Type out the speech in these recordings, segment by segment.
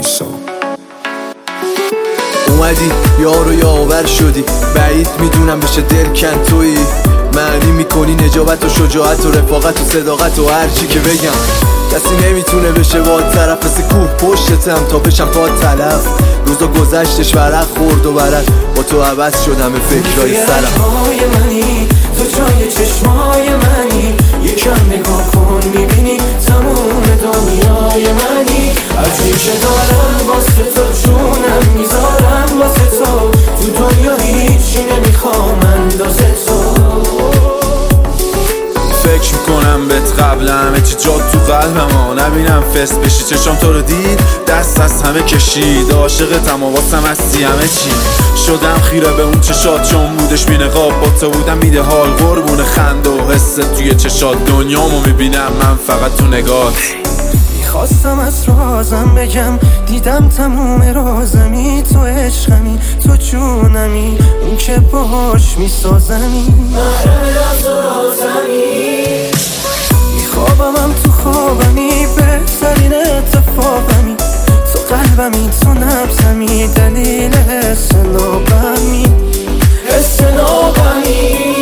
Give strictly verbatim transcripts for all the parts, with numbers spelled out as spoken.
اومدی یار و یاور شدی، بعید میدونم بشه دل کن تویی. معنی میکنی نجابت و شجاعت و رفاقت و صداقت و هرچی که بگم. کسی نمیتونه بشه با طرف مثل کوه پشتتم تا بشم پا تلف. روزا گذشتش ورق خورد و برد با تو عوض شدم فکرهای سرم. منی تو جای چشمای منی، یکم نگاه کن میبینی تموم دنیای منی. هرچی که دارم واسه تو جونم میذارم واسه تو، تو دنیا هیچی نمیخوام اندازه تو. فکر میکنم بهت قبل همه چی جات تو قلبم ها، نبینم فست بشی چشام تو رو دید دست از همه کشید. عاشقتم و واسم هستی همه چی، شدم خیره به اون چشات چون بودش می نقاب. با تو بودم میده حال قربون خند و حست توی چشات. دنیامو میبینم من فقط تو نگات. خواستم از رازم بگم، دیدم تموم رازمی تو عشقمی، تو جونمی، اون که باش میسازمی. مرد تو رازمی، میخوابمم تو خوابمی، بهترین اتفاقمی، تو قلبمی، تو نبزمی، دلیل حس نابمی، حس نابمی.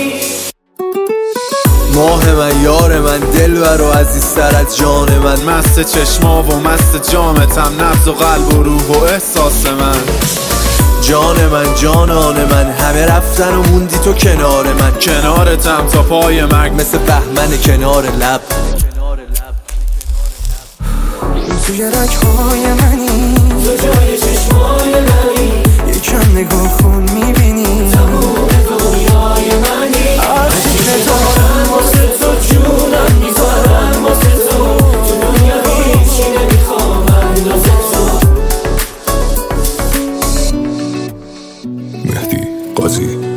ماه من، یار من، دلبر و عزیزتر از جان من. مست چشما و مست جامتم، نبض و قلب و روح و احساس من. جان من، جانان من، همه رفتن و موندی تو کنار من. کنارتم تا پای مرگ مثل بهمن کنار لب. توی رگ‌های منی، تو جای چشمای منی، یکم نگاه کن میبینی تموم دنیای منی. هرچی که دارم واسه تو جونم میذارم واسه تو، تو دنیا هیچی نمیخوام اندازه تو. مهدی قاضی.